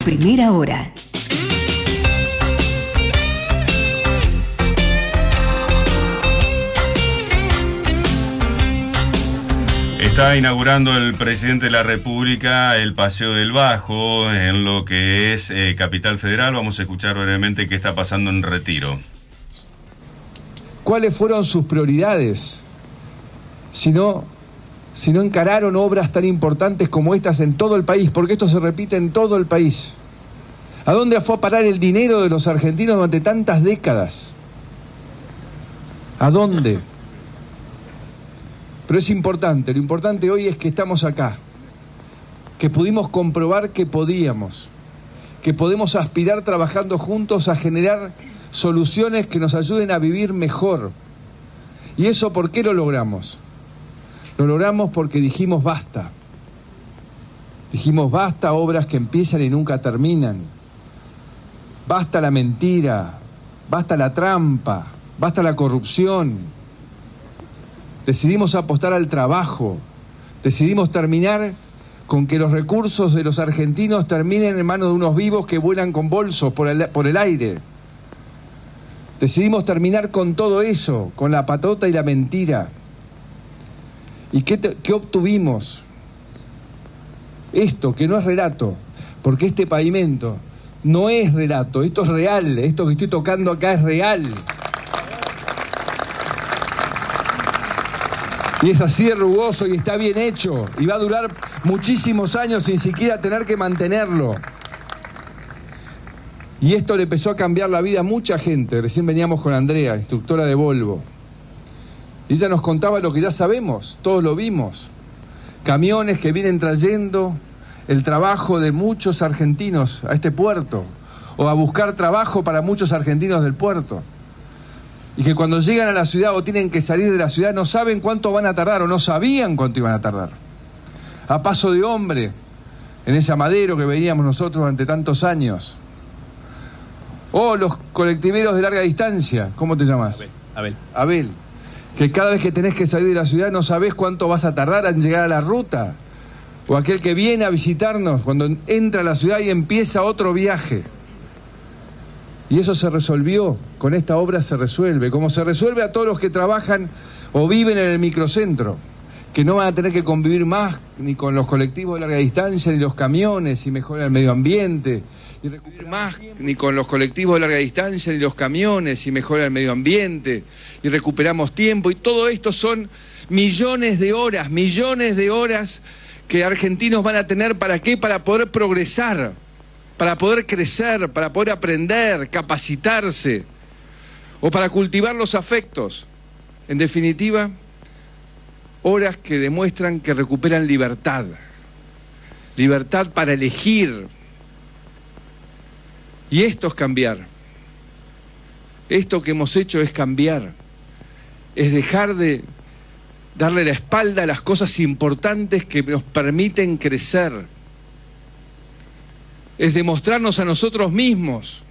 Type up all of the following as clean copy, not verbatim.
primera hora. Está inaugurando el presidente de la República el Paseo del Bajo en lo que es Capital Federal. Vamos a escuchar brevemente qué está pasando en Retiro. ¿Cuáles fueron sus prioridades? Si no encararon obras tan importantes como estas en todo el país, porque esto se repite en todo el país. ¿A dónde fue a parar el dinero de los argentinos durante tantas décadas? ¿A dónde? Pero es importante, lo importante hoy es que estamos acá, que pudimos comprobar que podemos aspirar trabajando juntos a generar soluciones que nos ayuden a vivir mejor. ¿Y eso por qué lo logramos? Lo logramos porque dijimos basta. Dijimos basta a obras que empiezan y nunca terminan. Basta la mentira, basta la trampa, basta la corrupción. Decidimos apostar al trabajo, decidimos terminar con que los recursos de los argentinos terminen en manos de unos vivos que vuelan con bolsos por el aire. Decidimos terminar con todo eso, con la patota y la mentira. ¿Y qué obtuvimos? Esto, que no es relato, porque este pavimento no es relato, esto es real, esto que estoy tocando acá es real. Y es así de rugoso y está bien hecho. Y va a durar muchísimos años sin siquiera tener que mantenerlo. Y esto le empezó a cambiar la vida a mucha gente. Recién veníamos con Andrea, instructora de Volvo. Y ella nos contaba lo que ya sabemos, todos lo vimos. Camiones que vienen trayendo el trabajo de muchos argentinos a este puerto. O a buscar trabajo para muchos argentinos del puerto. Y que cuando llegan a la ciudad o tienen que salir de la ciudad no saben cuánto van a tardar o no sabían cuánto iban a tardar. A paso de hombre, en ese Amadero que veíamos nosotros durante tantos años. O los colectiveros de larga distancia, ¿cómo te llamas? Abel. Que cada vez que tenés que salir de la ciudad no sabés cuánto vas a tardar en llegar a la ruta. O aquel que viene a visitarnos cuando entra a la ciudad y empieza otro viaje. Y eso se resolvió, con esta obra se resuelve, como se resuelve a todos los que trabajan o viven en el microcentro, que no van a tener que convivir más ni con los colectivos de larga distancia, ni los camiones, y mejora el medio ambiente. Y recuperamos tiempo, y todo esto son millones de horas que argentinos van a tener, ¿para qué? Para poder progresar, para poder crecer, para poder aprender, capacitarse, o para cultivar los afectos. En definitiva, horas que demuestran que recuperan libertad. Libertad para elegir. Y esto es cambiar. Esto que hemos hecho es cambiar. Es dejar de darle la espalda a las cosas importantes que nos permiten crecer. Es demostrarnos a nosotros mismos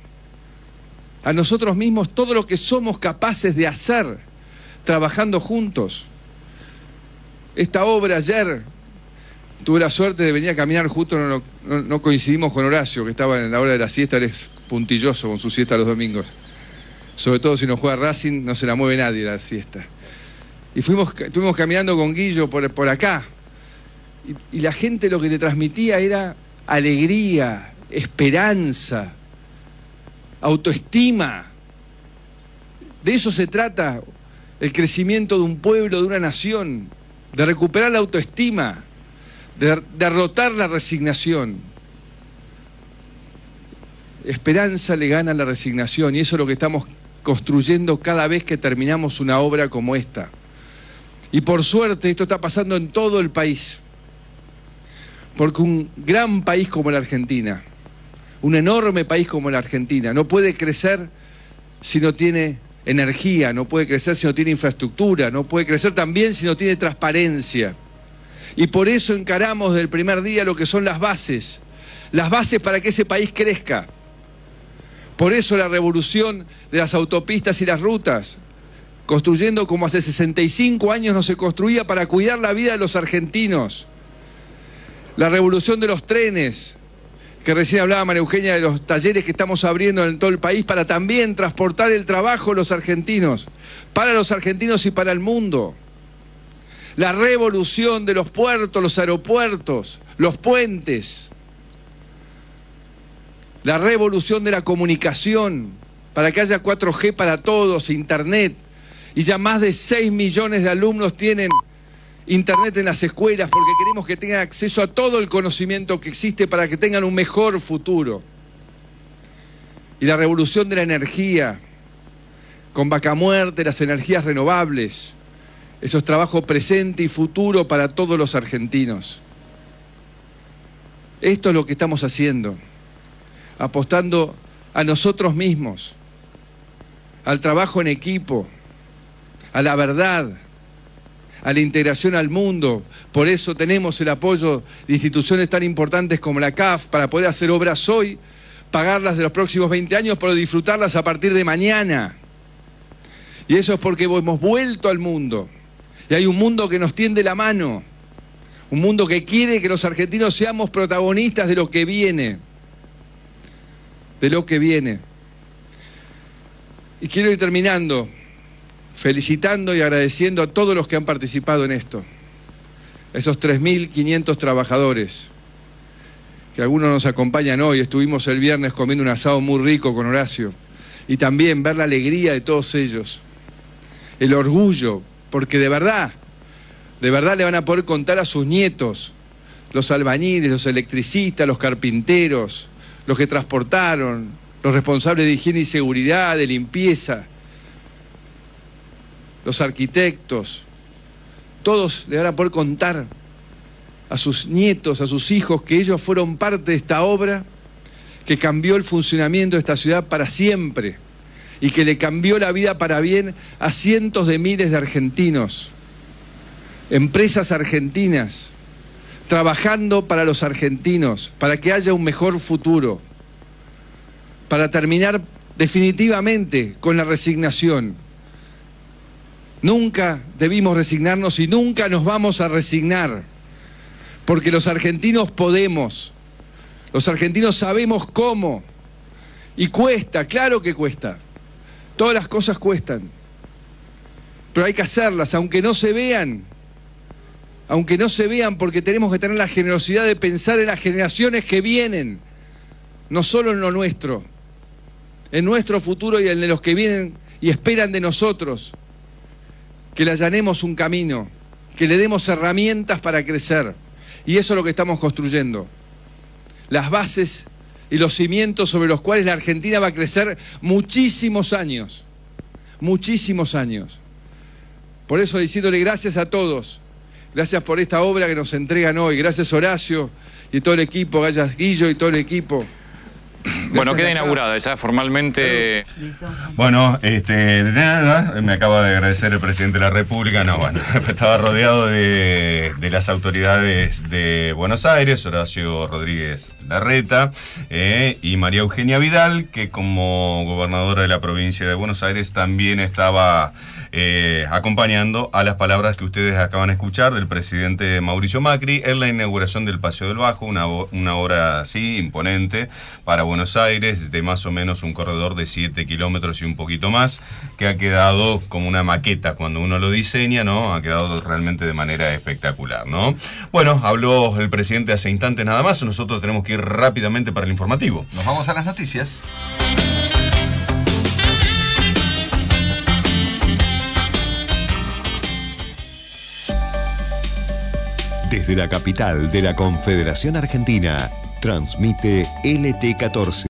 todo lo que somos capaces de hacer, trabajando juntos. Esta obra ayer, tuve la suerte de venir a caminar, justo no coincidimos con Horacio, que estaba en la hora de la siesta, él es puntilloso con su siesta los domingos. Sobre todo si no juega Racing, no se la mueve nadie la siesta. Y estuvimos caminando con Guillo por acá, y la gente lo que te transmitía era alegría, esperanza, autoestima. De eso se trata el crecimiento de un pueblo, de una nación, de recuperar la autoestima, de derrotar la resignación. Esperanza le gana a la resignación, y eso es lo que estamos construyendo cada vez que terminamos una obra como esta. Y por suerte esto está pasando en todo el país, porque un gran país como la Argentina, un enorme país como la Argentina, no puede crecer si no tiene energía, no puede crecer si no tiene infraestructura, no puede crecer también si no tiene transparencia. Y por eso encaramos desde el primer día lo que son las bases para que ese país crezca. Por eso la revolución de las autopistas y las rutas, construyendo como hace 65 años no se construía, para cuidar la vida de los argentinos. La revolución de los trenes, que recién hablaba María Eugenia de los talleres que estamos abriendo en todo el país para también transportar el trabajo a los argentinos, para los argentinos y para el mundo. La revolución de los puertos, los aeropuertos, los puentes. La revolución de la comunicación, para que haya 4G para todos, Internet. Y ya más de 6 millones de alumnos tienen Internet en las escuelas porque queremos que tengan acceso a todo el conocimiento que existe para que tengan un mejor futuro. Y la revolución de la energía, con Vaca Muerta, las energías renovables. Eso es trabajo presente y futuro para todos los argentinos. Esto es lo que estamos haciendo, apostando a nosotros mismos, al trabajo en equipo, a la verdad, a la integración al mundo. Por eso tenemos el apoyo de instituciones tan importantes como la CAF para poder hacer obras hoy, pagarlas de los próximos 20 años, pero disfrutarlas a partir de mañana. Y eso es porque hemos vuelto al mundo. Y hay un mundo que nos tiende la mano. Un mundo que quiere que los argentinos seamos protagonistas de lo que viene. De lo que viene. Y quiero ir terminando felicitando y agradeciendo a todos los que han participado en esto. Esos 3.500 trabajadores, que algunos nos acompañan hoy. Estuvimos el viernes comiendo un asado muy rico con Horacio. Y también ver la alegría de todos ellos. El orgullo, porque de verdad le van a poder contar a sus nietos, los albañiles, los electricistas, los carpinteros, los que transportaron, los responsables de higiene y seguridad, de limpieza, los arquitectos, todos le van a poder contar a sus nietos, a sus hijos, que ellos fueron parte de esta obra que cambió el funcionamiento de esta ciudad para siempre y que le cambió la vida para bien a cientos de miles de argentinos, empresas argentinas, trabajando para los argentinos, para que haya un mejor futuro, para terminar definitivamente con la resignación. Nunca debimos resignarnos y nunca nos vamos a resignar, porque los argentinos podemos, los argentinos sabemos cómo, y cuesta, claro que cuesta, todas las cosas cuestan, pero hay que hacerlas, aunque no se vean, porque tenemos que tener la generosidad de pensar en las generaciones que vienen, no solo en lo nuestro, en nuestro futuro y en el de los que vienen y esperan de nosotros, que le allanemos un camino, que le demos herramientas para crecer. Y eso es lo que estamos construyendo. Las bases y los cimientos sobre los cuales la Argentina va a crecer muchísimos años. Muchísimos años. Por eso diciéndole gracias a todos. Gracias por esta obra que nos entregan hoy. Gracias Horacio y todo el equipo, Gallas Guillo y todo el equipo. Bueno, queda inaugurada ya formalmente. Bueno, nada, me acaba de agradecer el presidente de la República. No, bueno, estaba rodeado de las autoridades de Buenos Aires, Horacio Rodríguez Larreta y María Eugenia Vidal, que como gobernadora de la provincia de Buenos Aires también estaba acompañando a las palabras que ustedes acaban de escuchar del presidente Mauricio Macri en la inauguración del Paseo del Bajo, una obra así imponente para Buenos Aires, de más o menos un corredor de 7 kilómetros y un poquito más, que ha quedado como una maqueta cuando uno lo diseña, ¿no? Ha quedado realmente de manera espectacular, ¿no? Bueno, habló el presidente hace instantes nada más, nosotros tenemos que ir rápidamente para el informativo. Nos vamos a las noticias. Desde la capital de la Confederación Argentina, transmite LT14.